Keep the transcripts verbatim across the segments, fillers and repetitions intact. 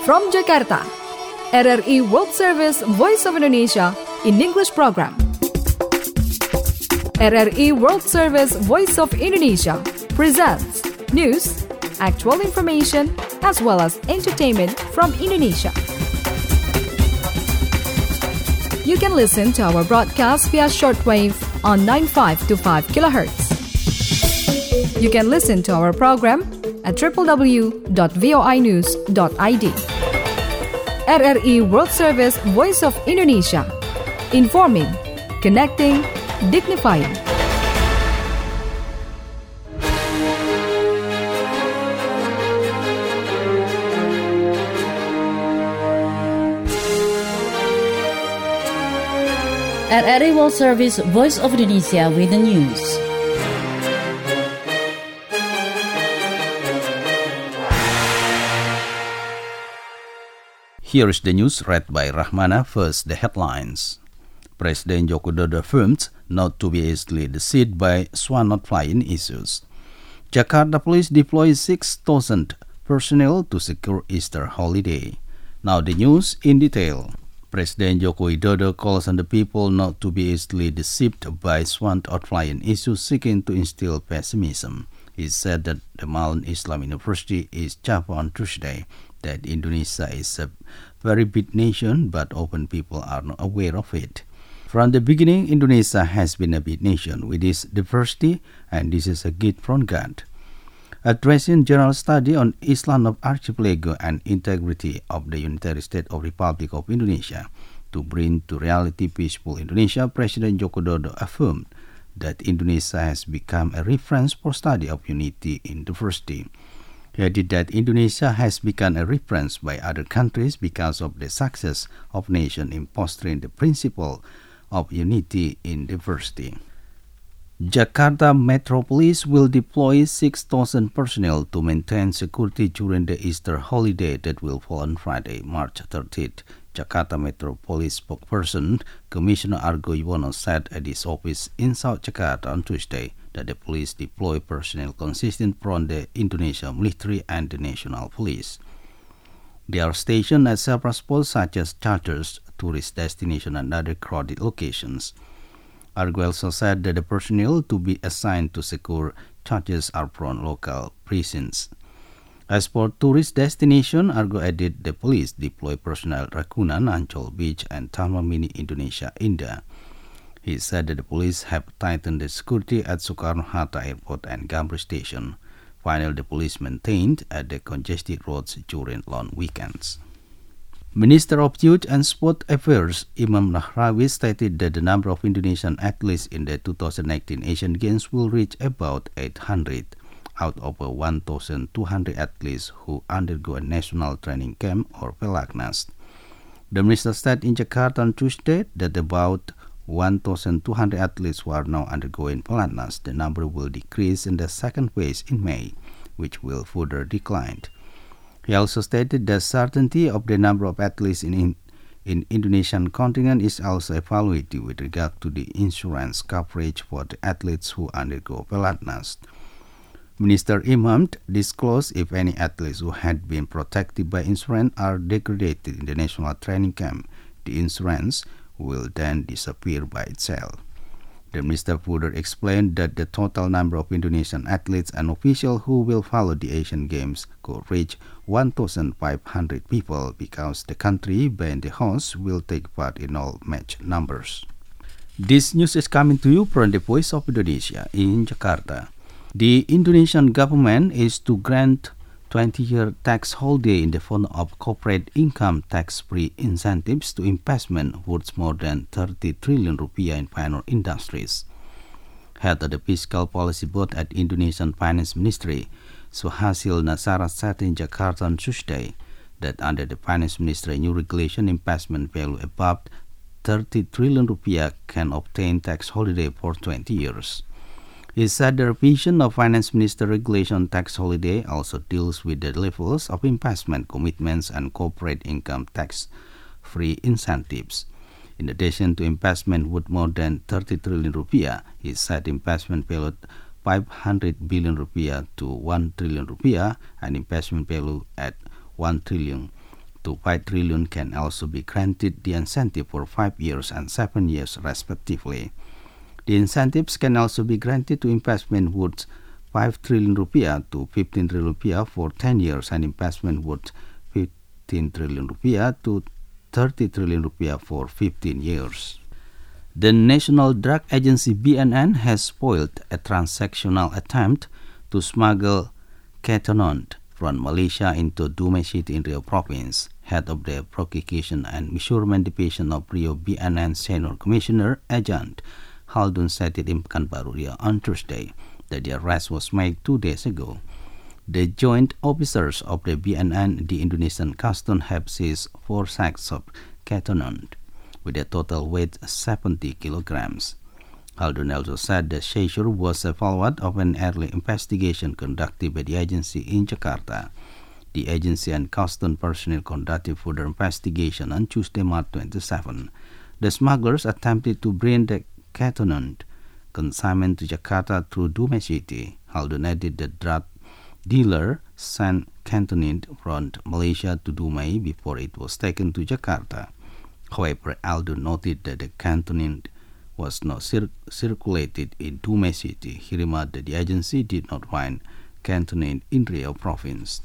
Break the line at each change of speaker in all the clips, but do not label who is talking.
From Jakarta, R R I World Service Voice of Indonesia in English program. R R I World Service Voice of Indonesia presents news, actual information, as well as entertainment from Indonesia. You can listen to our broadcast via shortwave on ninety-five point two five kilohertz. You can listen to our program at w w w dot voi news dot i d. R R I World Service Voice of Indonesia. Informing, connecting, dignifying.
R R I World Service Voice of Indonesia with the news.
Here is the news read by Rahmana. First, the headlines. President Joko Widodo affirmed not to be easily deceived by swan not flying issues. Jakarta Police deploys six thousand personnel to secure Easter holiday. Now the news in detail. President Joko Widodo calls on the people not to be easily deceived by swan not flying issues seeking to instill pessimism. He said that the Malin Islam University is charged on Tuesday that Indonesia is a very big nation, but often people are not aware of it. From the beginning, Indonesia has been a big nation with its diversity, and this is a gift from God. Addressing General Study on Islam of Archipelago and Integrity of the Unitary State of Republic of Indonesia to bring to reality peaceful Indonesia, President Joko Widodo affirmed that Indonesia has become a reference for study of unity in diversity. He added that Indonesia has become a reference by other countries because of the success of nation in fostering the principle of unity in diversity. Jakarta Metropolis will deploy six thousand personnel to maintain security during the Easter holiday that will fall on Friday, March thirtieth. Jakarta Metropolis spokesperson Commissioner Argo Yuwono said at his office in South Jakarta on Tuesday that the police deploy personnel consistent from the Indonesian military and the national police. They are stationed at several spots such as charters, tourist destinations, and other crowded locations. Argo also said that the personnel to be assigned to secure charges are from local precincts. As for tourist destination, Argo added the police deploy personnel at Ragunan, Ancol Beach, and Taman Mini Indonesia, Indah. He said that the police have tightened the security at Soekarno-Hatta Airport and Gambir Station. Finally, the police maintained at the congested roads during long weekends. Minister of Youth and Sport Affairs Imam Nahrawi stated that the number of Indonesian athletes in the two thousand nineteen Asian Games will reach about eight hundred. Out of one thousand two hundred athletes who undergo a national training camp or Pelatnas. The minister said in Jakarta on Tuesday that about one thousand two hundred athletes who are now undergoing Pelatnas, the number will decrease in the second phase in May, which will further decline. He also stated that certainty of the number of athletes in, in, in Indonesian contingent is also evaluated with regard to the insurance coverage for the athletes who undergo Pelatnas. Minister Imam disclosed if any athletes who had been protected by insurance are degraded in the national training camp, the insurance will then disappear by itself. The minister further explained that the total number of Indonesian athletes and officials who will follow the Asian Games could reach one thousand five hundred people because the country being the host will take part in all match numbers. This news is coming to you from the Voice of Indonesia in Jakarta. The Indonesian government is to grant twenty-year tax holiday in the form of corporate income tax-free incentives to investment worth more than thirty trillion rupiah in finance industries. Head of the Fiscal Policy Board at Indonesian Finance Ministry, Suhasil Nasara, said in Jakarta on Tuesday that under the Finance Ministry new regulation, investment value above thirty trillion rupiah can obtain tax holiday for twenty years. He said the revision of Finance Minister Regulation Tax Holiday also deals with the levels of investment commitments and corporate income tax-free incentives. In addition to investment worth more than thirty trillion rupiah, he said investment valued five hundred billion rupiah to one trillion rupiah and investment value at one trillion to to five trillion can also be granted the incentive for five years and seven years respectively. The incentives can also be granted to investment worth five trillion rupiah to fifteen trillion rupiah for ten years and investment worth fifteen trillion rupiah to thirty trillion rupiah for fifteen years. The National Drug Agency B N N has foiled a transactional attempt to smuggle ketamine from Malaysia into Dumai City in Riau Province. Head of the Prosecution and Measurement Division of Riau B N N Senior Commissioner Agent Haldun said it in Pekanbaru, Riau on Thursday that the arrest was made two days ago. The joint officers of the B N N and the Indonesian Customs have seized four sacks of ketamine with a total weight seventy kilograms. Haldun also said the seizure was a follow-up of an early investigation conducted by the agency in Jakarta. The agency and customs personnel conducted further investigation on Tuesday, March twenty-seventh. The smugglers attempted to bring the ketamine consignment to Jakarta through Dumai City. Haldun added the drug dealer sent ketamine from Malaysia to Dumai before it was taken to Jakarta. However, Haldun noted that the ketamine was not cir- circulated in Dumai City. He remarked that the agency did not find ketamine in Riau Province.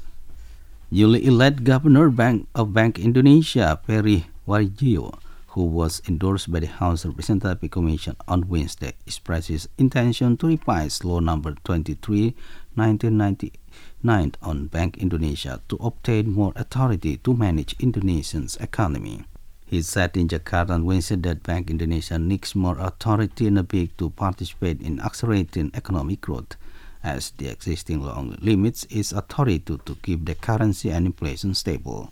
Newly elected Governor Bank of Bank Indonesia, Peri Warjio, who was endorsed by the House Representative Commission on Wednesday, expressed his intention to revise Law Number twenty-three nineteen ninety-nine on Bank Indonesia to obtain more authority to manage Indonesia's economy. He said in Jakarta on Wednesday that Bank Indonesia needs more authority in a bid to participate in accelerating economic growth, as the existing law only limits its authority to, to keep the currency and inflation stable.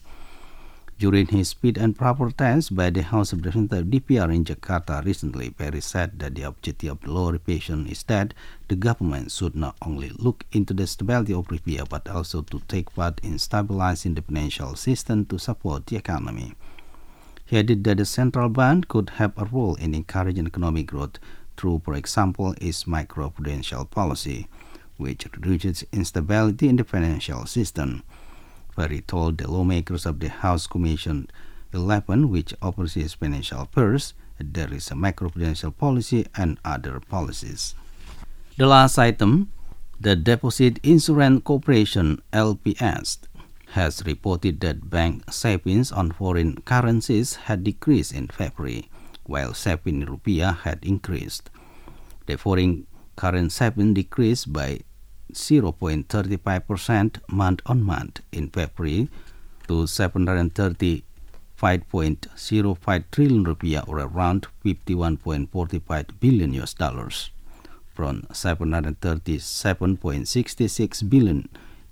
During his speech and proper test by the House of Representatives D P R in Jakarta recently, Peri said that the objective of the law revision is that the government should not only look into the stability of rupiah but also to take part in stabilizing the financial system to support the economy. He added that the central bank could have a role in encouraging economic growth through, for example, its macroprudential policy, which reduces instability in the financial system. Peri told the lawmakers of the House Commission eleven, which oversees financial affairs, that there is a macroprudential policy and other policies. The last item, the Deposit Insurance Corporation L P S has reported that bank savings on foreign currencies had decreased in February, while savings in rupiah had increased. The foreign currency savings decreased by zero point three five percent month-on-month in February to seven hundred thirty-five point zero five trillion rupiah, or around fifty-one point four five billion U S dollars, from seven hundred thirty-seven point six six billion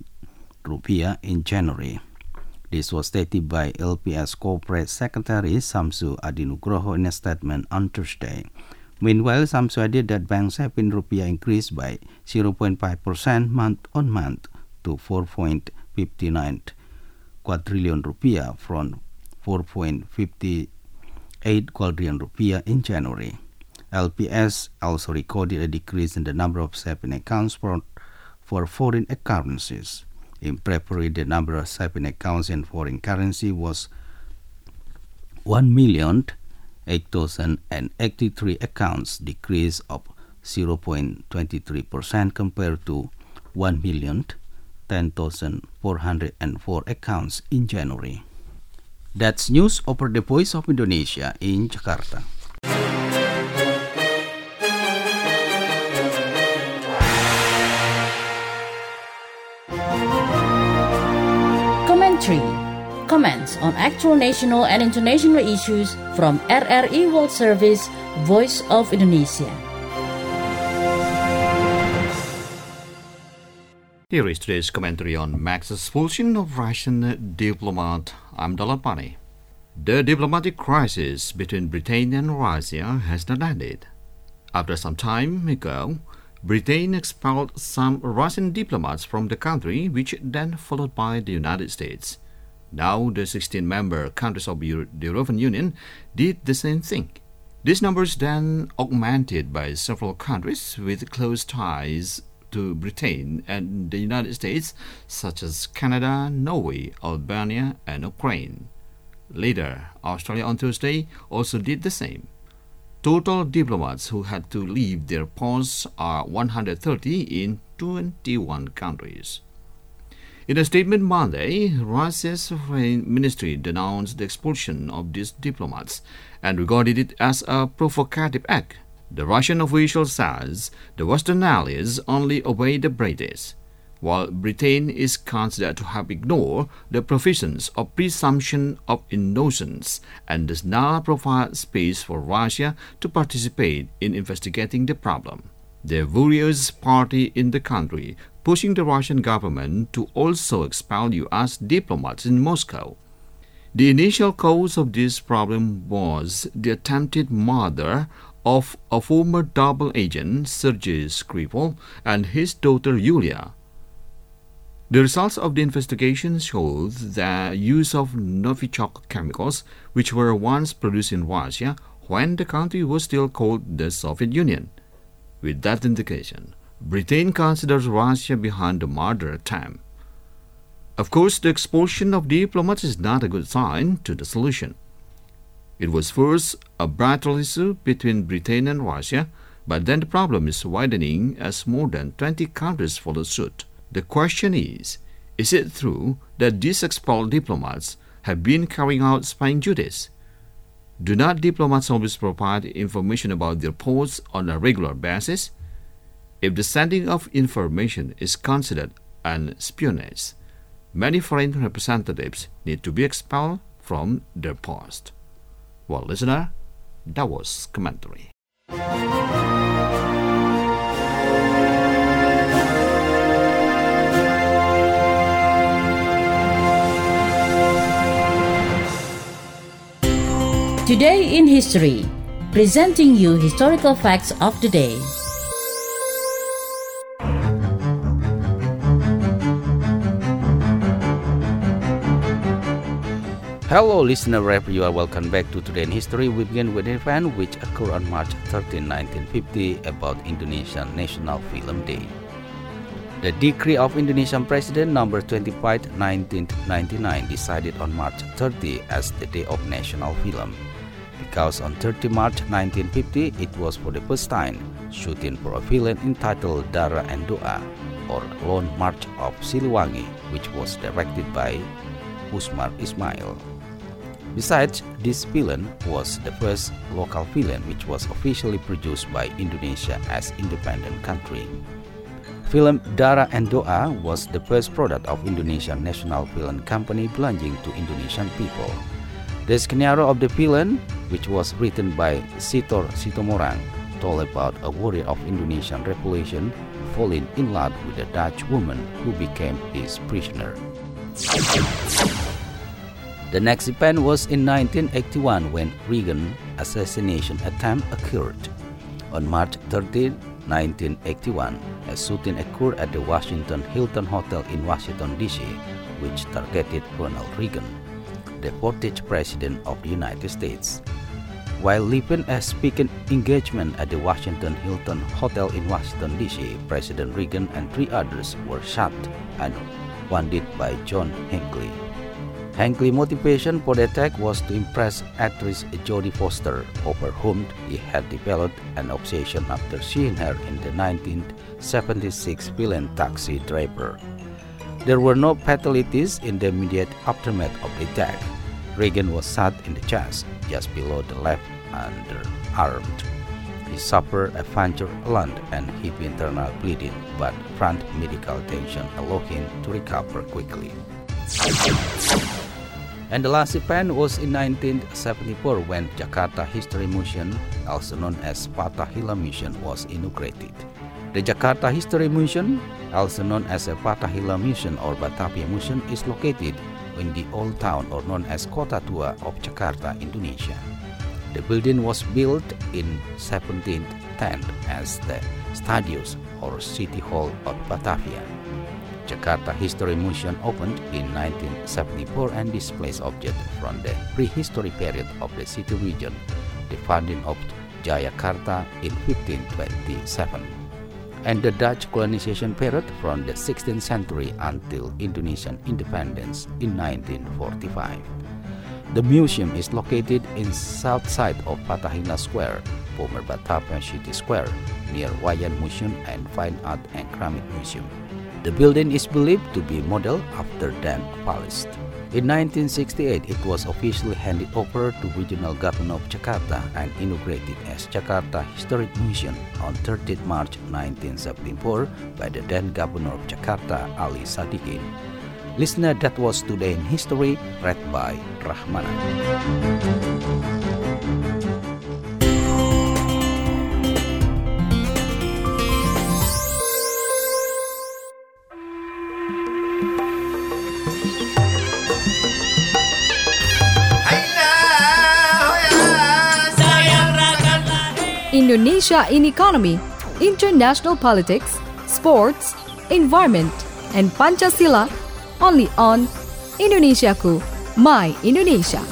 rupiah in January. This was stated by L P S Corporate Secretary Samsu Adinugroho in a statement on Thursday. Meanwhile, Samsu added that bank savings in rupiah increased by zero point five percent month-on-month to four point five nine quadrillion rupiah from four point five eight quadrillion rupiah in January. L P S also recorded a decrease in the number of savings accounts for, for foreign currencies. In February, the number of savings accounts in foreign currency was one million eight thousand eighty-three accounts, decrease of zero point two three percent compared to one million ten thousand four hundred four accounts in January. That's news over the Voice of Indonesia in Jakarta.
Commentary. Comments on actual national and international issues from R R I World Service, Voice of Indonesia.
Here is today's commentary on Max's expulsion of Russian diplomat Amdalat Pani. The diplomatic crisis between Britain and Russia has not ended. After some time ago, Britain expelled some Russian diplomats from the country, which then followed by the United States. Now the sixteen member countries of Euro- the European Union did the same thing. These numbers then augmented by several countries with close ties to Britain and the United States, such as Canada, Norway, Albania, and Ukraine. Later, Australia on Thursday also did the same. Total diplomats who had to leave their posts are one hundred thirty in twenty-one countries. In a statement Monday, Russia's Foreign Ministry denounced the expulsion of these diplomats and regarded it as a provocative act. The Russian official says the Western allies only obey the British, while Britain is considered to have ignored the provisions of presumption of innocence and does not provide space for Russia to participate in investigating the problem. The various party in the country pushing the Russian government to also expel U S diplomats in Moscow. The initial cause of this problem was the attempted murder of a former double agent, Sergei Skripal, and his daughter Yulia. The results of the investigation showed the use of Novichok chemicals, which were once produced in Russia when the country was still called the Soviet Union. With that indication, Britain considers Russia behind the murder attempt. Of course, the expulsion of diplomats is not a good sign to the solution. It was first a bilateral issue between Britain and Russia, but then the problem is widening as more than twenty countries follow suit. The question is, is it true that these expelled diplomats have been carrying out spying duties? Do not diplomats always provide information about their posts on a regular basis? If the sending of information is considered an espionage, many foreign representatives need to be expelled from their post. Well, listener, that was commentary.
Today in History, presenting you historical facts of the day.
Hello listener, wherever you are, welcome back to Today in History. We begin with an event which occurred on March thirteenth, nineteen fifty about Indonesian National Film Day. The decree of Indonesian President number twenty-five, nineteen ninety-nine decided on March thirtieth as the Day of National Film, because on thirtieth March nineteen fifty it was for the first time shooting for a film entitled Dara and Doa, or Lone March of Siliwangi, which was directed by Usmar Ismail. Besides, this film was the first local film which was officially produced by Indonesia as independent country. Film Dara and Doa was the first product of Indonesian National Film Company belonging to Indonesian people. The scenario of the film, which was written by Sitor Sitomorang, told about a warrior of Indonesian Revolution falling in love with a Dutch woman who became his prisoner. The next event was in nineteen eighty-one when Reagan assassination attempt occurred. On March thirteenth, nineteen eighty-one, a shooting occurred at the Washington Hilton Hotel in Washington, D C, which targeted Ronald Reagan, the fortieth President of the United States. While leaving a speaking engagement at the Washington Hilton Hotel in Washington, D C, President Reagan and three others were shot and wounded by John Hinckley. Hinckley's motivation for the attack was to impress actress Jodie Foster, over whom he had developed an obsession after seeing her in the nineteen seventy-six film Taxi Driver. There were no fatalities in the immediate aftermath of the attack. Reagan was shot in the chest, just below the left underarm. He suffered a puncture lung and heavy internal bleeding, but prompt medical attention allowed him to recover quickly. And the last event was in nineteen seventy-four when Jakarta History Museum, also known as Fathahillah Museum, was inaugurated. The Jakarta History Museum, also known as a Fathahillah Museum or Batavia Museum, is located in the old town or known as Kota Tua of Jakarta, Indonesia. The building was built in seventeen ten as the Stadios or City Hall of Batavia. Jakarta History Museum opened in nineteen seventy-four and displays objects from the prehistory period of the city region, the founding of Jayakarta in fifteen twenty-seven. and the Dutch colonization period from the sixteenth century until Indonesian independence in nineteen forty-five. The museum is located in south side of Fathahillah Square, former Batavia City Square, near Wayan Museum and Fine Art and Keramik Museum. The building is believed to be modeled after Dan Palace. In nineteen sixty-eight, it was officially handed over to Regional Governor of Jakarta and inaugurated as Jakarta Historic Museum on thirtieth March nineteen seventy-four by the then Governor of Jakarta, Ali Sadikin. Listener, that was Today in History, read by Rahmana.
Indonesia in economy, international politics, sports, environment, and Pancasila, only on Indonesiaku, My Indonesia.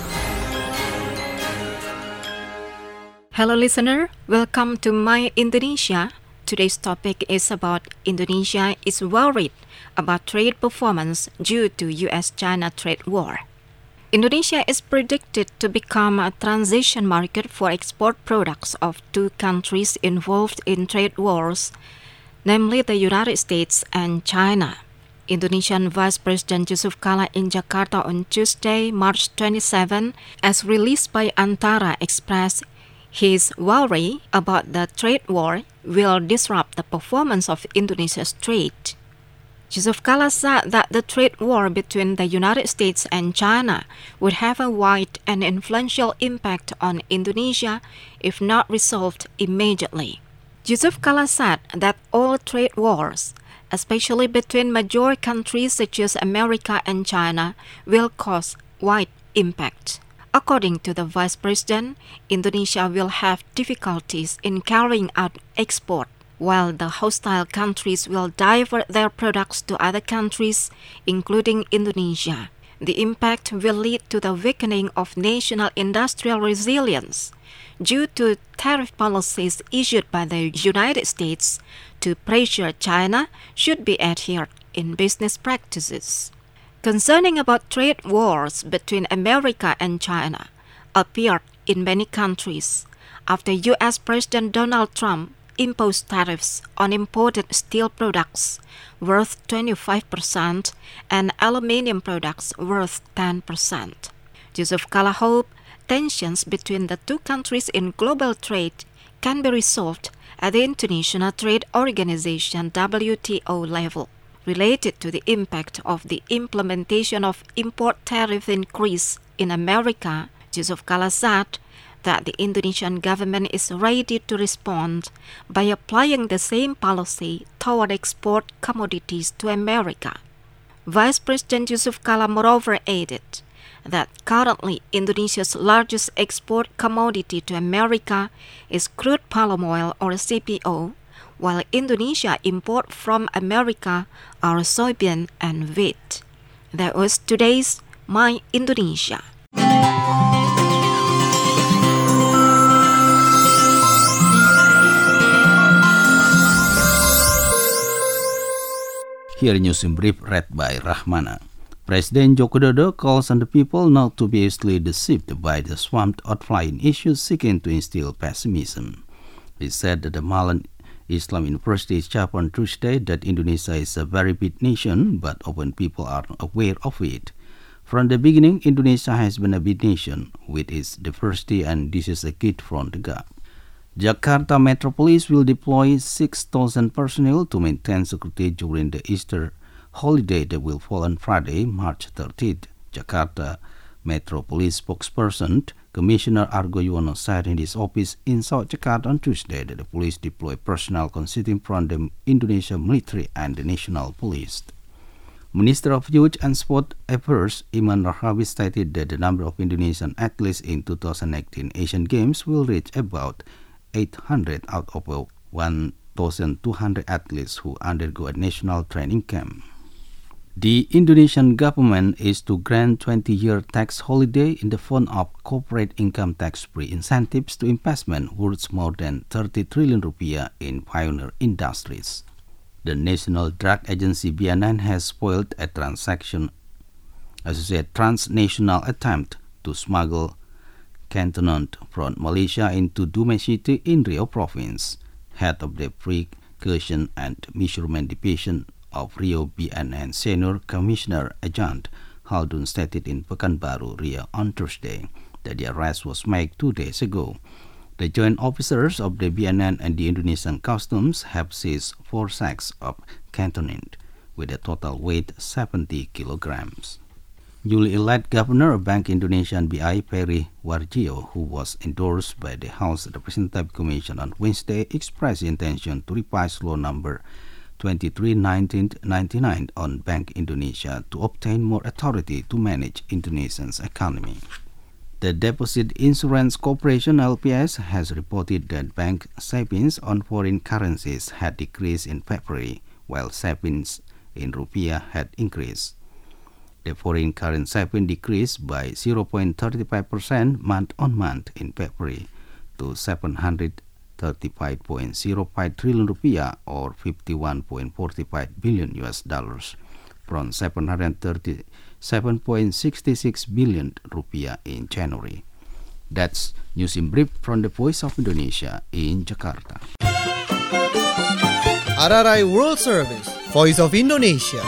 Hello listener, welcome to My Indonesia. Today's topic is about Indonesia is worried about trade performance due to U S China trade war. Indonesia is predicted to become a transition market for export products of two countries involved in trade wars, namely the United States and China. Indonesian Vice President Yusuf Kala in Jakarta on Tuesday, March twenty-seventh, as released by Antara, expressed his worry about the trade war will disrupt the performance of Indonesia's trade. Yusuf Kala said that the trade war between the United States and China would have a wide and influential impact on Indonesia if not resolved immediately. Yusuf Kala said that all trade wars, especially between major countries such as America and China, will cause wide impact. According to the Vice President, Indonesia will have difficulties in carrying out export, while the hostile countries will divert their products to other countries, including Indonesia. The impact will lead to the weakening of national industrial resilience due to tariff policies issued by the United States to pressure China should be adhered in business practices. Concerning about trade wars between America and China appeared in many countries after U S President Donald Trump imposed tariffs on imported steel products worth twenty-five percent and aluminium products worth ten percent. Yusuf Kala hoped tensions between the two countries in global trade can be resolved at the International Trade Organization W T O level. Related to the impact of the implementation of import tariff increase in America, Yusuf Kala said that the Indonesian government is ready to respond by applying the same policy toward export commodities to America. Vice President Yusuf Kala moreover added that currently Indonesia's largest export commodity to America is crude palm oil or C P O, while Indonesia import from America are soybean and wheat. That was today's My Indonesia.
Here news in brief read by Rahmana. President Joko Widodo calls on the people not to be easily deceived by the swamped outflying issues seeking to instill pessimism. He said that the Malang Islam University charged on Tuesday that Indonesia is a very big nation, but often people are aware of it. From the beginning, Indonesia has been a big nation with its diversity, and this is a key from the gap. Jakarta Metro Police will deploy six thousand personnel to maintain security during the Easter holiday that will fall on Friday, March thirtieth. Jakarta Metro Police spokesperson Commissioner Argo Yuwono said in his office in South Jakarta on Tuesday that the police deploy personnel consisting from the Indonesian military and the National Police. Minister of Youth and Sport Affairs Iman Rahrawi stated that the number of Indonesian athletes in two thousand eighteen Asian Games will reach about eight hundred out of one thousand two hundred athletes who undergo a national training camp. The Indonesian government is to grant twenty-year tax holiday in the form of corporate income tax-free incentives to investment worth more than thirty trillion rupiah in pioneer industries. The National Drug Agency B N N has foiled a transaction, as a transnational attempt to smuggle Cantonment from Malaysia into Dumai City in Riau Province. Head of the Precaution and Measurement Division of Riau B N N Senior Commissioner Adjunct Haldun stated in Pekanbaru, Riau on Thursday that the arrest was made two days ago. The joint officers of the B N N and the Indonesian Customs have seized four sacks of cantonment with a total weight seventy kilograms. Newly elected Governor of Bank Indonesia B I Peri Warjio, who was endorsed by the House Representative Commission on Wednesday, expressed intention to revise law number twenty-three nineteen ninety-nine on Bank Indonesia to obtain more authority to manage Indonesia's economy. The Deposit Insurance Corporation L P S has reported that bank savings on foreign currencies had decreased in February, while savings in rupiah had increased. The foreign currency saving decreased by zero point three five percent month-on-month in February to seven hundred thirty-five point zero five trillion rupiah or fifty-one point four five billion U S dollars from seven hundred thirty-seven point six six billion rupiah in January. That's news in brief from the Voice of Indonesia in Jakarta.
R R I World Service, Voice of Indonesia.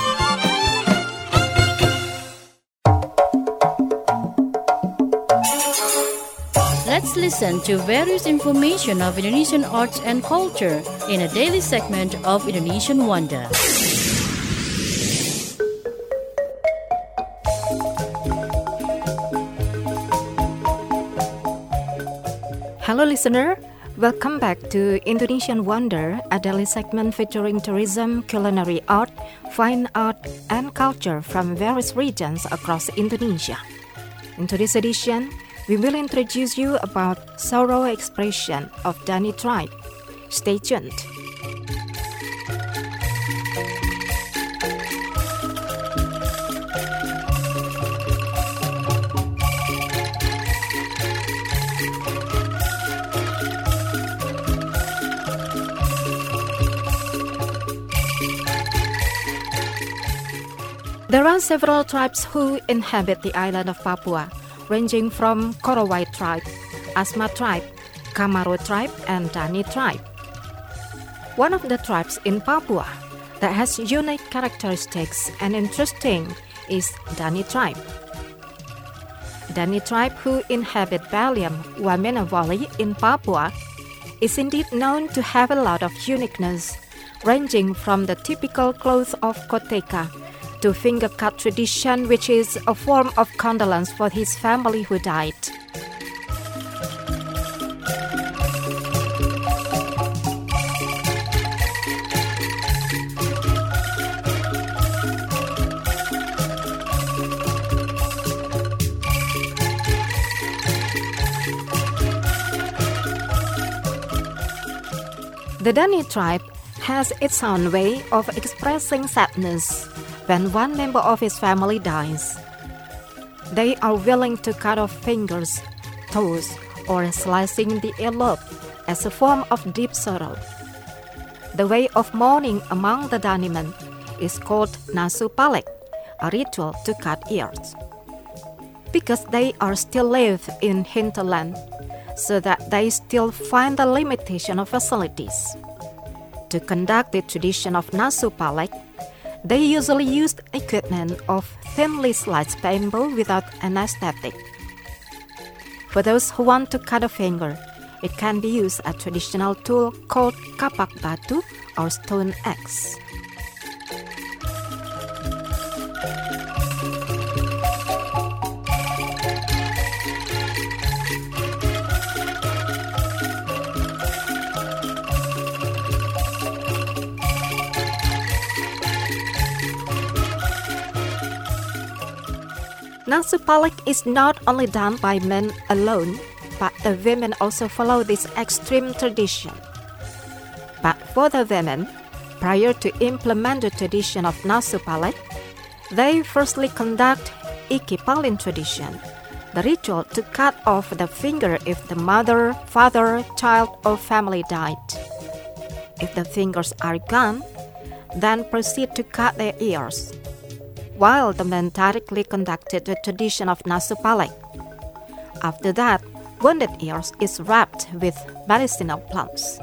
Let's listen to various information of Indonesian arts and culture in a daily segment of Indonesian Wonder.
Hello listener, welcome back to Indonesian Wonder, a daily segment featuring tourism, culinary art, fine art, and culture from various regions across Indonesia. In today's edition, we will introduce you about Soro expression of Dani tribe. Stay tuned. There are several tribes who inhabit the island of Papua, ranging from Korowai tribe, Asmat tribe, Kamaro tribe, and Dani tribe. One of the tribes in Papua that has unique characteristics and interesting is Dani tribe. Dani tribe, who inhabit Baliem, Wamena Valley in Papua, is indeed known to have a lot of uniqueness, ranging from the typical clothes of Koteka to finger cut tradition, which is a form of condolence for his family who died. The Dani tribe has its own way of expressing sadness when one member of his family dies. They are willing to cut off fingers, toes, or slicing the earlobe as a form of deep sorrow. The way of mourning among the Dani men is called Nasu Palek, a ritual to cut ears. Because they are still live in hinterland, so that they still find the limitation of facilities. To conduct the tradition of Nasu Palek, they usually used equipment of thinly sliced bamboo without anesthetic. For those who want to cut a finger, it can be used a traditional tool called kapak batu or stone axe. Nasu Palek is not only done by men alone, but the women also follow this extreme tradition. But for the women, prior to implement the tradition of Nasu Palek, They firstly conduct Ikipalin tradition, the ritual to cut off the finger if the mother, father, child, or family died. If the fingers are gone, then proceed to cut their ears, while the men directly conducted the tradition of Nasupalek. After that, wounded ears is wrapped with medicinal plants.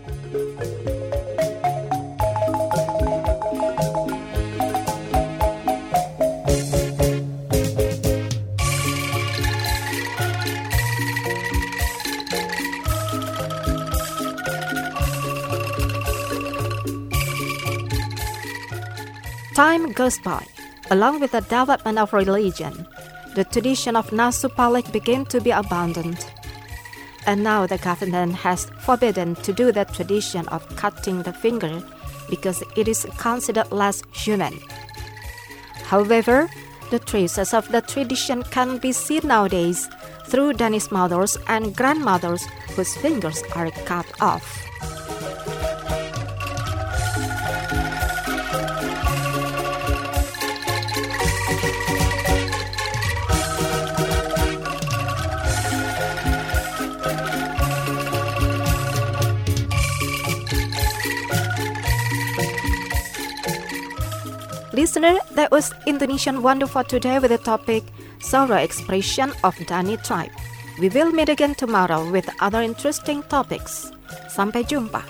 Time goes by. Along with the development of religion, the tradition of Nasupalek began to be abandoned. And now the government has forbidden to do the tradition of cutting the finger because it is considered less human. However, the traces of the tradition can be seen nowadays through Danish mothers and grandmothers whose fingers are cut off. Listener, that was Indonesian Wonder for today with the topic Sora Expression of Dani Tribe. We will meet again tomorrow with other interesting topics. Sampai jumpa.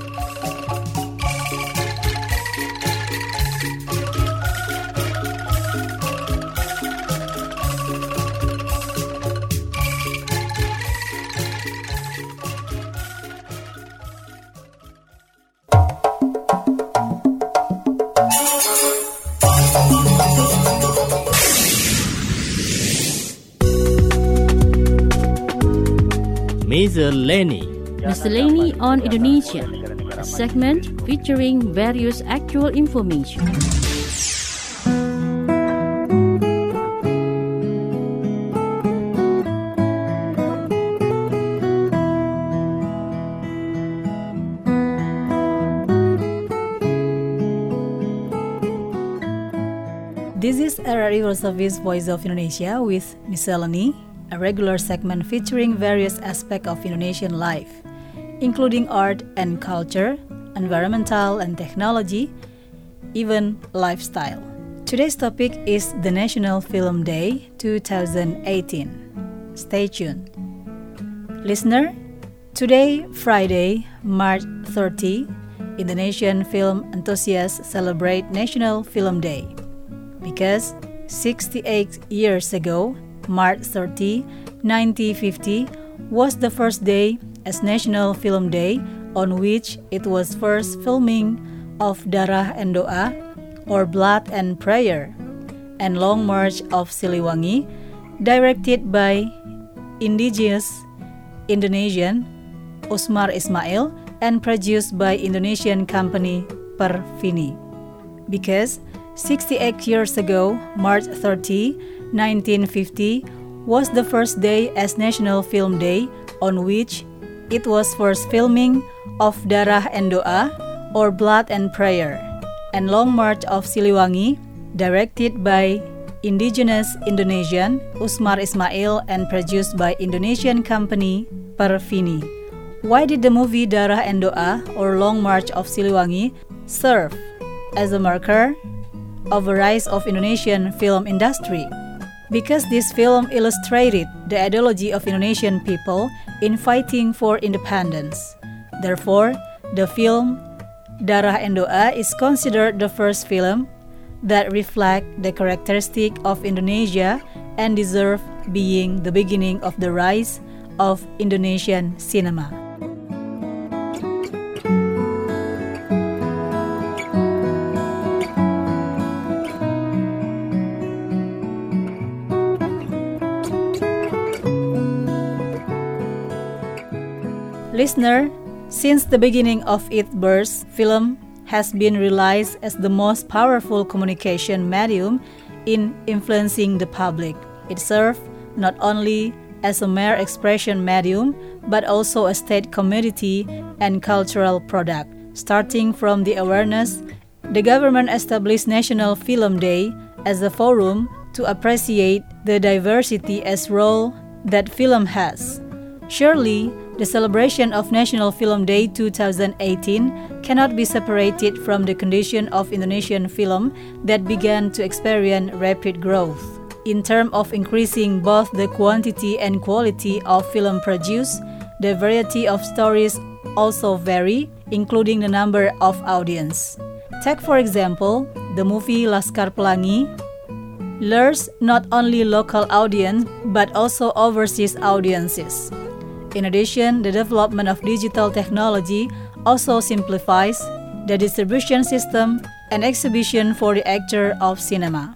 Miscellany.
Miscellany on Indonesia, a segment featuring various actual information.
This is R R E World Service Voice of Indonesia with Miscellany, a regular segment featuring various aspects of Indonesian life, including art and culture, environmental and technology, even lifestyle. Today's topic is the National Film Day twenty eighteen. Stay tuned. Listener, today, Friday, March thirtieth, Indonesian film enthusiasts celebrate National Film Day. Because sixty-eight years ago, March thirtieth, nineteen fifty, was the first day as National Film Day on which it was first filming of Darah and Doa, or Blood and Prayer, and Long March of Siliwangi, directed by indigenous Indonesian Usmar Ismail and produced by Indonesian company Perfini. Because sixty-eight years ago, March thirtieth, nineteen fifty, was the first day as National Film Day on which it was first filming of Darah and Doa, or Blood and Prayer, and Long March of Siliwangi, directed by indigenous Indonesian Usmar Ismail and produced by Indonesian company Perfini. Why did the movie Darah and Doa, or Long March of Siliwangi, serve as a marker of the rise of Indonesian film industry? Because this film illustrated the ideology of Indonesian people in fighting for independence. Therefore, the film Darah and Doa is considered the first film that reflect the characteristic of Indonesia and deserve being the beginning of the rise of Indonesian cinema. Listener, since the beginning of its birth, film has been realized as the most powerful communication medium in influencing the public. It served not only as a mere expression medium, but also a state community and cultural product. Starting from the awareness, the government established National Film Day as a forum to appreciate the diversity as role that film has. Surely, the celebration of National Film Day twenty eighteen cannot be separated from the condition of Indonesian film that began to experience rapid growth. In terms of increasing both the quantity and quality of film produced, the variety of stories also vary, including the number of audience. Take for example, the movie Laskar Pelangi lures not only local audience but also overseas audiences. In addition, the development of digital technology also simplifies the distribution system and exhibition for the actor of cinema.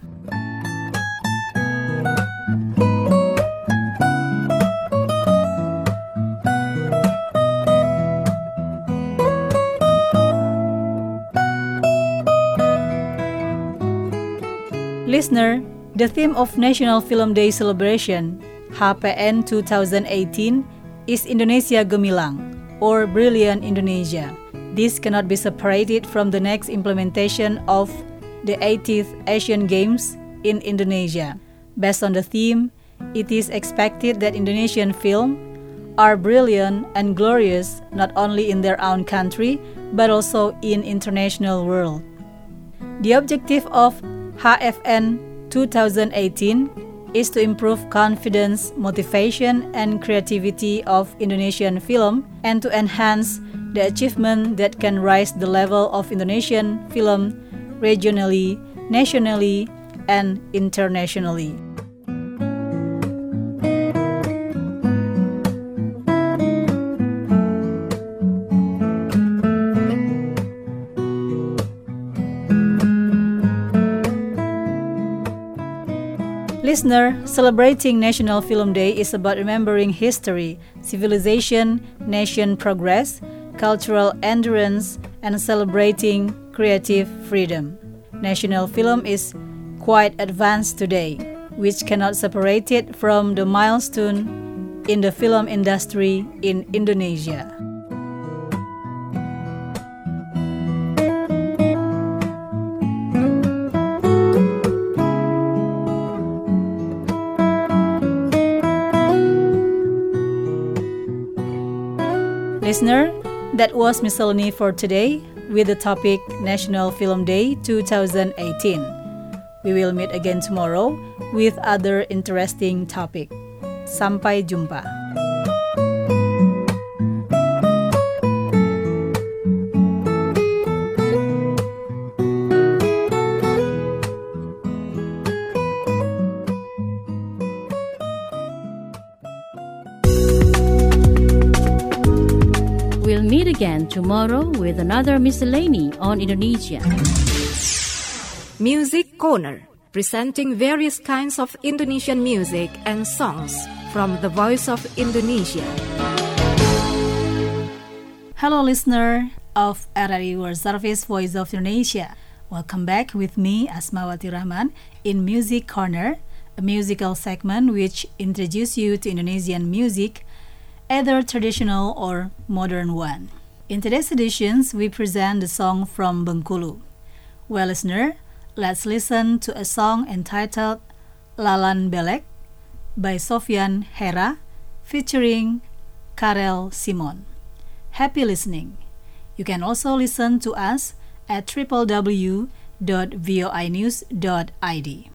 Listener, the theme of National Film Day celebration, H P N twenty eighteen, is Indonesia Gemilang, or Brilliant Indonesia. This cannot be separated from the next implementation of the eightieth Asian Games in Indonesia. Based on the theme, it is expected that Indonesian film are brilliant and glorious not only in their own country, but also in international world. The objective of H F N twenty eighteen is to improve confidence, motivation, and creativity of Indonesian film and to enhance the achievement that can raise the level of Indonesian film regionally, nationally, and internationally. Listener, celebrating National Film Day is about remembering history, civilization, nation progress, cultural endurance, and celebrating creative freedom. National film is quite advanced today, which cannot separate it from the milestone in the film industry in Indonesia. Listener, that was Miscellany for today with the topic National Film Day twenty eighteen. We will meet again tomorrow with other interesting topic. Sampai jumpa.
We'll meet again tomorrow with another miscellany on Indonesia.
Music Corner, presenting various kinds of Indonesian music and songs from the Voice of Indonesia.
Hello listener of R R I World Service Voice of Indonesia. Welcome back with me Asmawati Rahman in Music Corner, a musical segment which introduces you to Indonesian music, either traditional or modern one. In today's editions, we present the song from Bengkulu. Well, listener, let's listen to a song entitled Lalan Belek by Sofyan Hera featuring Karel Simon. Happy listening. You can also listen to us at w w w dot voi news dot i d.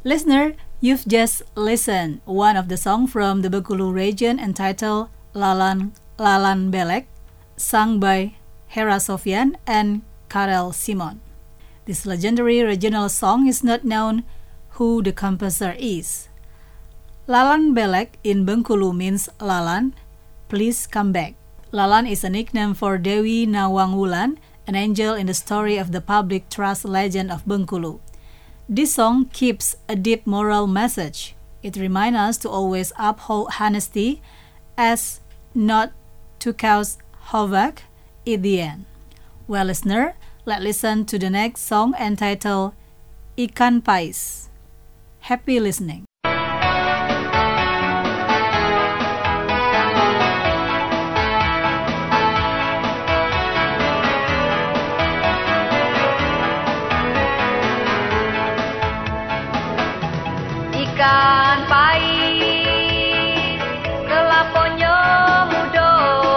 Listener, you've just listened one of the song from the Bengkulu region entitled Lalan Lalan Belek, sung by Hera Sofyan and Karel Simon. This legendary regional song is not known who the composer is. Lalan Belek in Bengkulu means Lalan, please come back. Lalan is a nickname for Dewi Nawang Wulan, an angel in the story of the public trust legend of Bengkulu. This song keeps a deep moral message. It reminds us to always uphold honesty as not to cause havoc in the end. Well, listener, let's listen to the next song entitled Ikan Pais. Happy listening.
Ikan pais, kelaponyo mudo,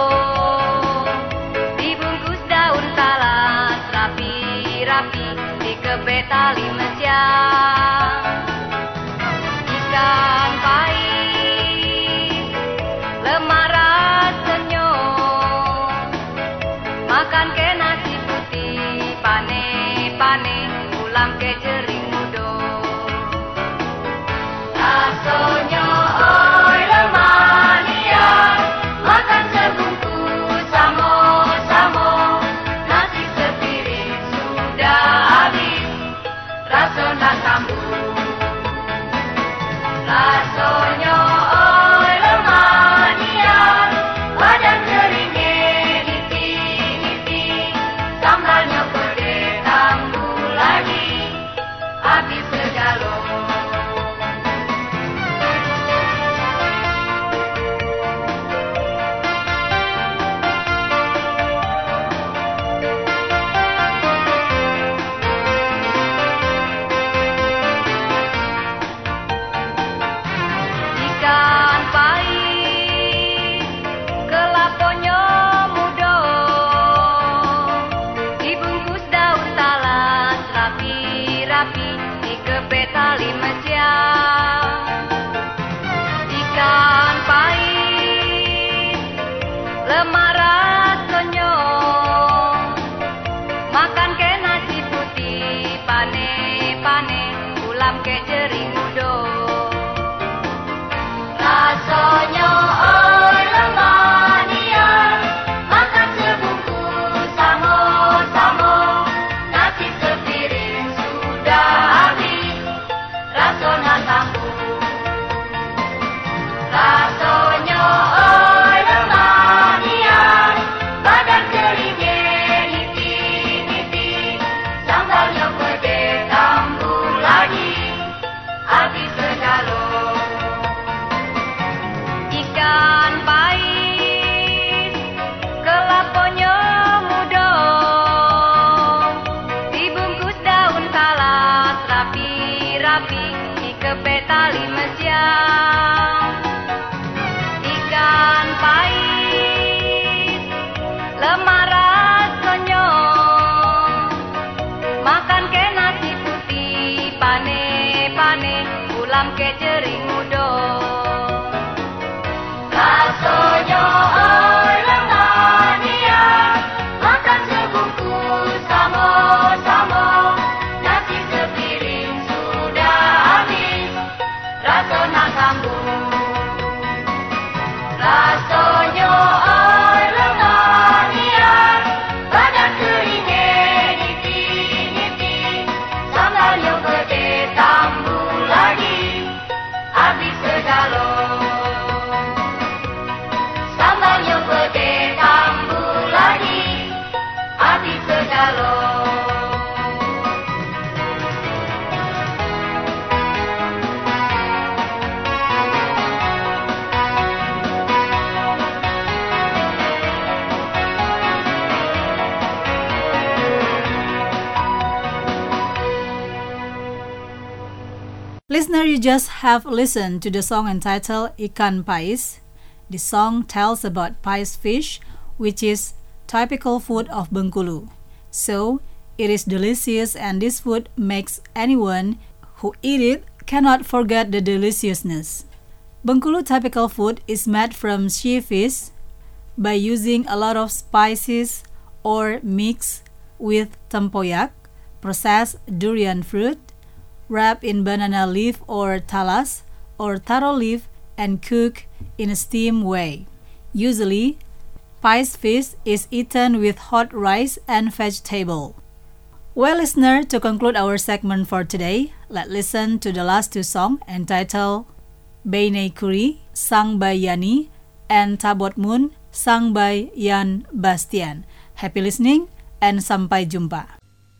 dibungkus daun talas rapi-rapi, dikebet tali mesiang. Ikan pais, lemah rasanya, makan ke nasi putih, pane-pane, ulam ke jering mudo. Rasanya oi lemah liang, makan sebungkus samo-samo, nasi sepiring sudah habis, rasanya sambung. Rasanya oi lemah liang, badan keringnya niti-niti, sambalnya pedes tambah lagi, habis segalon. Ikan pais, kelaponyo mudo, dibungkus daun talas rapi-rapi, dikebet tali mesiang. Ikan pais, lemah rasanya, makan ke nasi putih, pane-pane, ulam ke jering mudo. Rasanya oi lemah liang, makan sebungkus samo-samo, nasi sepiring sudah habis, rasanya sambung. Rasanya oi lemah liang, badan keringnya niti-niti, sambalnya pedes tambah lagi, habis segalon. Ikan pais, kelaponyo mudo, dibungkus daun talas rapi-rapi, dikebet tali mesiang. Ikan pais, lemah rasanya, makan ke nasi putih, pane-pane, ulam ke jering mudo. Rasanya oi lemah liang, makan sebungkus samo-samo, nasi sepiring sudah habis, rasanya sambung. Rasanya oi lemah liang, badan keringnya niti-niti, sambalnya pedes tambah lagi, habis segalon. Sambalnya pedes tambah lagi, habis segalon.
Listener, you just have listened to the song entitled Ikan Pais. The song tells about pais fish, which is typical food of Bengkulu. So, it is delicious and this food makes anyone who eat it cannot forget the deliciousness. Bengkulu typical food is made from sea fish by using a lot of spices or mixed with tempoyak, processed durian fruit, wrapped in banana leaf or talas or taro leaf and cooked in a steam way. Usually, spiced fish is eaten with hot rice and vegetable. Well, listener, to conclude our segment for today, let's listen to the last two songs entitled Beinei Kuri, sung by Yani, and Tabot Moon, sung by Yan Bastian. Happy listening and sampai jumpa.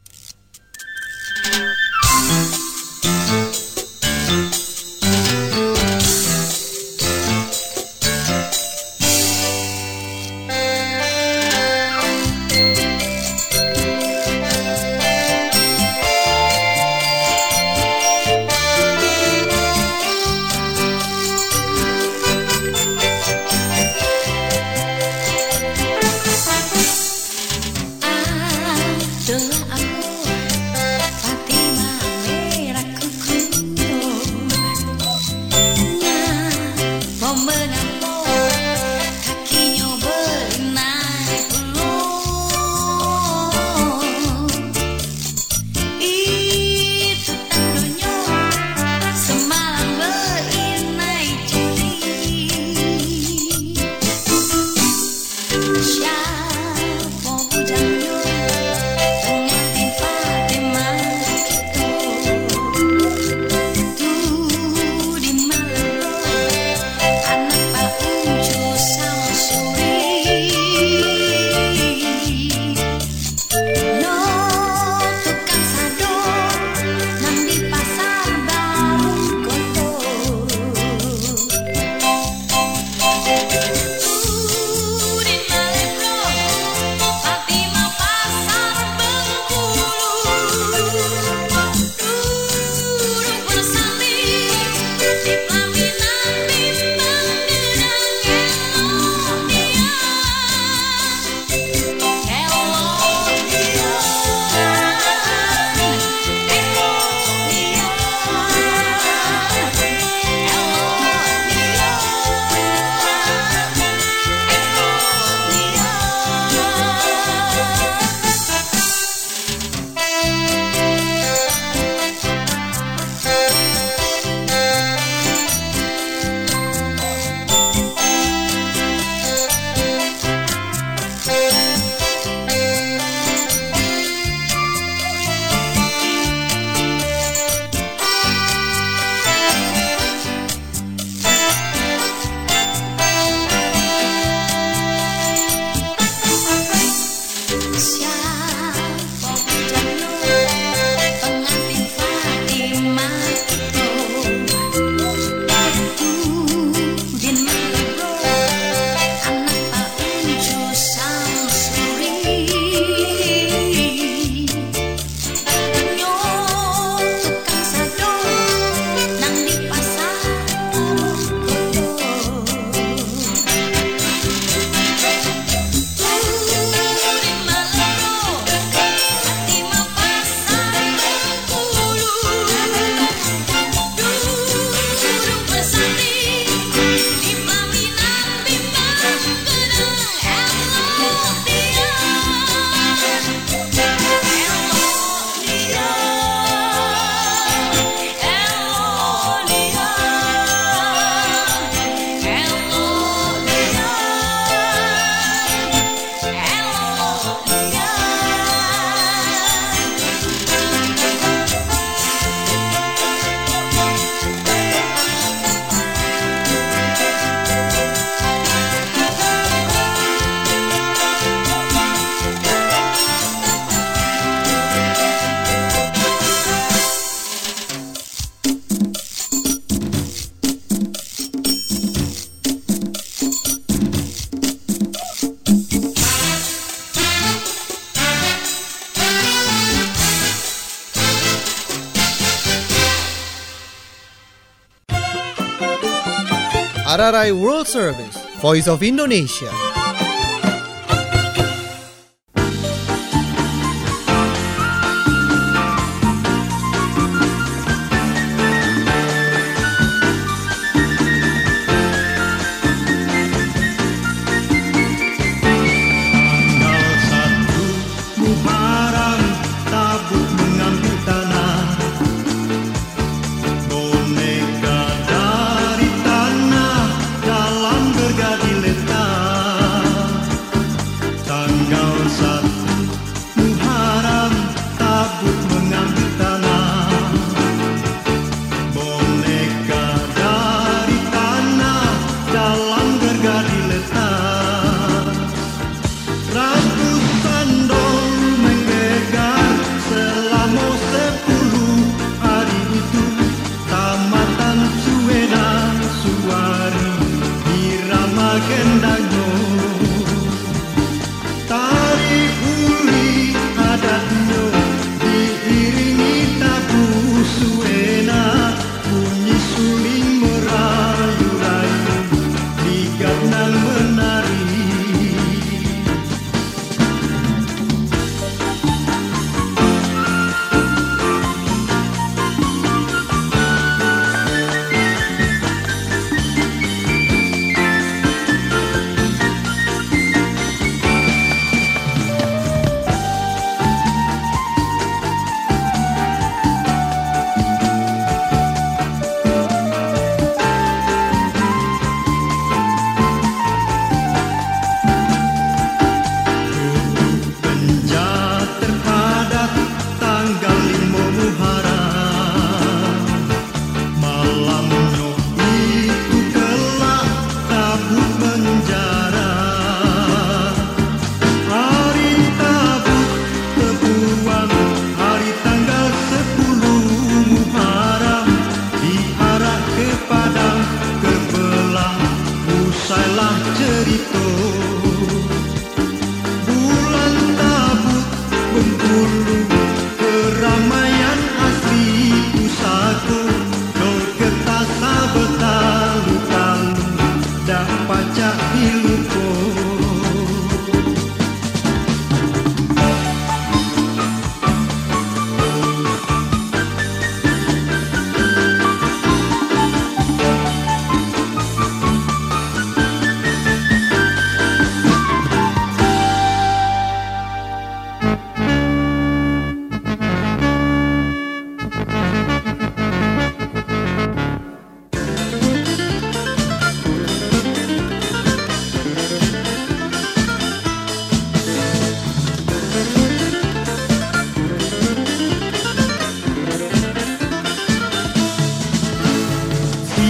R R I World Service, Voice of Indonesia.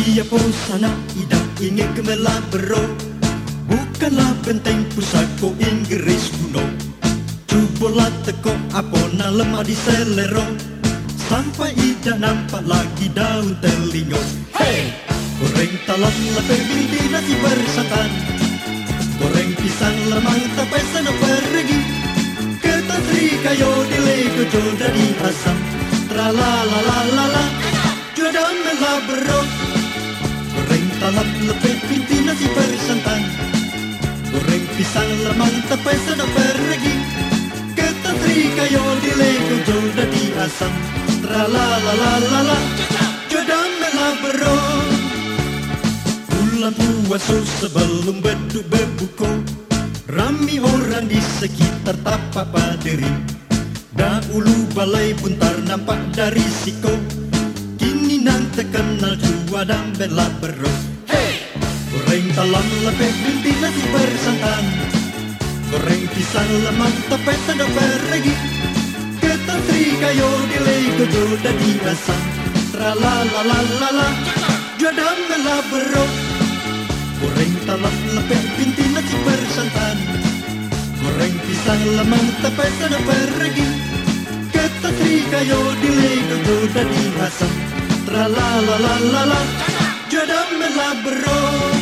Siapa sana ida ingin gemelah bero, bukanlah benteng pusako Inggris kuno. Cubalah teko apa na lemah di selero, sampai ida nampak lagi daun telingo. Hey! Goreng talam lepeh binti nasi bersantan, goreng pisang lemang tapai sana pergi. Ketatri kayo dilego jodoh di asam, tralalalala, jodoh melah bero. Goreng talam lepeh binti nasi bersantan, goreng pisang lemang tapai sana pergi. Ketatri kayo dilego jodoh di asam, tralalalala, jodoh melah bero. Bulan puasa sebelum beduk berbuka, ramai orang di sekitar tapak paderi. Dahulu balai buntar nampak dari siko, kini nan terkenal jua dan bela bero. Hey! Goreng talam lepeh binti nasi bersantan, goreng pisang lemang tapai sana pergi. Ketatri kayo dilego jodoh di asam, tralalalala, jodoh bela bero. Goreng talam lepeh binti nasi bersantan, goreng pisang lemang tapai sana pergi. Ketatri kayo dilego jodoh di asam, tralalalala, jodoh melah bero.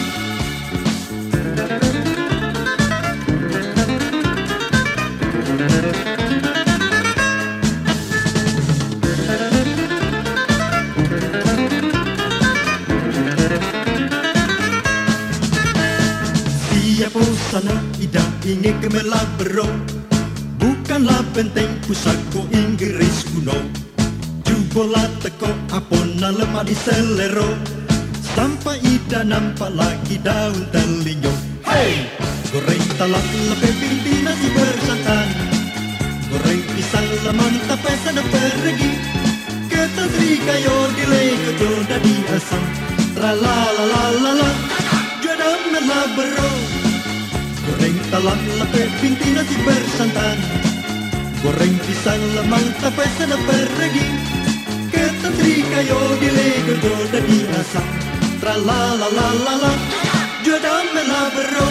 Siapa sana ida ingin gemelah bero, bukanlah benteng pusako Inggris kuno. Cubalah teko apa na lemah di selero, sampai ida nampak lagi daun telingo. Hey! Goreng talam lepeh binti nasi bersantan, goreng pisang lemang tapai sana pergi. Ketatri kayo dilego jodoh di asam, tralalalala, jodoh melah bero. Goreng talam lepeh binti nasi bersantan, goreng pisang lemang tapai sana pergi. Ketatri kayo dilego jodoh di asam, tralalalala, jodoh melah bero.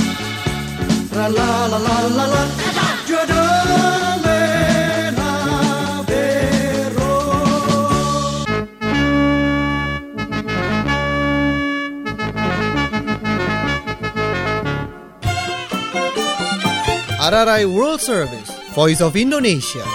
Tralalalala, jodoh melah bero.
R R I World Service, Voice of Indonesia.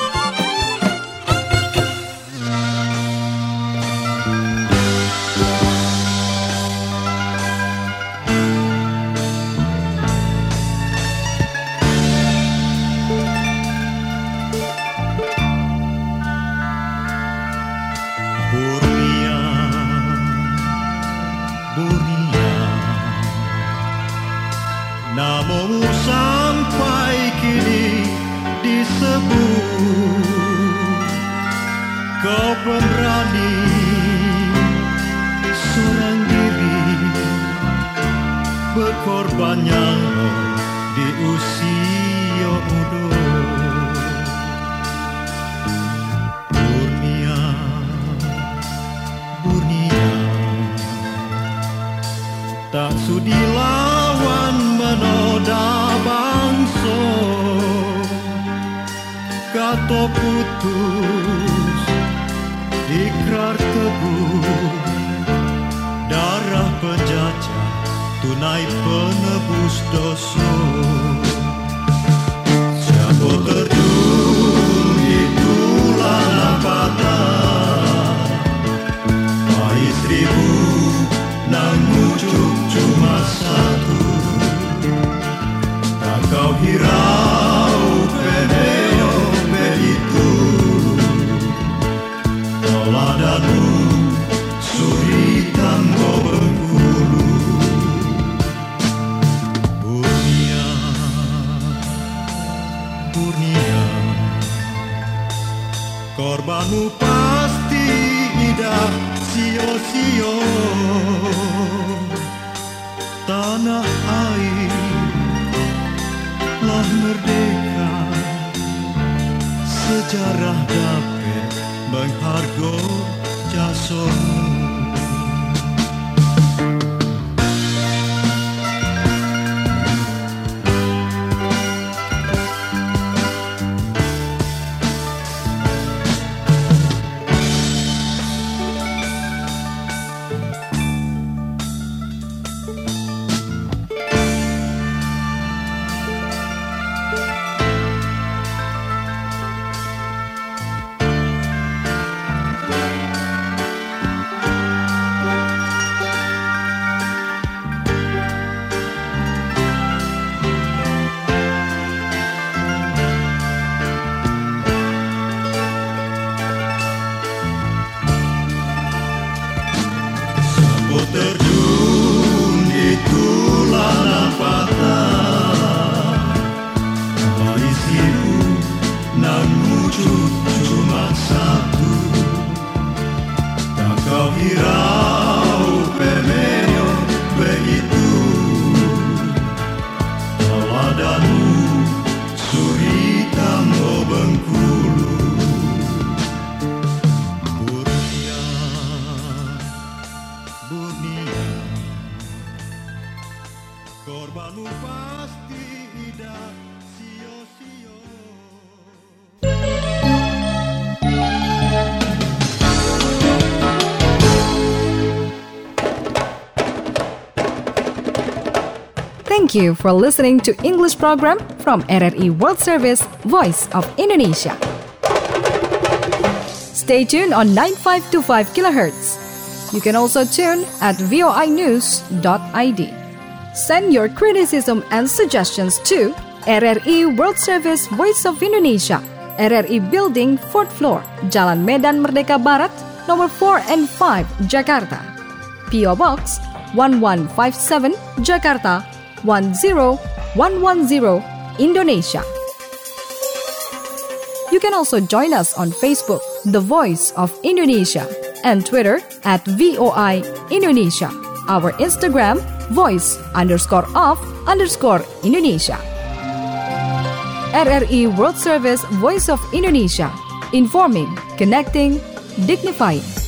Burnia, Burnia, namamu sampai kini disebut. Kau pemberani seorang diri, berkorban nyawa di usia muda. Burnia, Burnia, tak sudi lawan menoda bangsa. Kata putus, ikrar teguh, darah penjajah, tunai penebus dosa. Siapa terjun itulah napatan, pahit seribu nang muncul cuma satu. Tak kau hirau peneo itu, toladanmu suri tango Bengkulu. Burnia, Burnia, korbanmu pasti tidak sia-sia. Tanah air lah merdeka, sejarah dapat menghargai jasamu. Oh terjun di tulang patah, isiku nan wujud cuma satu. Tak kau hirau pemeo begitu, taladanu suritam o Bengkulu. Burnia, burnia, korbanmu pasti tidak sia-sia.
Thank you for listening to English program from R R E World Service, Voice of Indonesia. Stay tuned on nine five two five kilohertz. You can also tune at v o i news dot i d. Send your criticism and suggestions to R R E World Service, Voice of Indonesia, R R E Building, fourth floor, Jalan Medan Merdeka Barat, nomor four and five, Jakarta. P O Box one one five seven, Jakarta one zero one one zero, Indonesia. You can also join us on Facebook, The Voice of Indonesia, and Twitter at V O I Indonesia. Our Instagram, voice underscore of underscore Indonesia. R R E World Service, Voice of Indonesia. Informing, connecting, dignifying.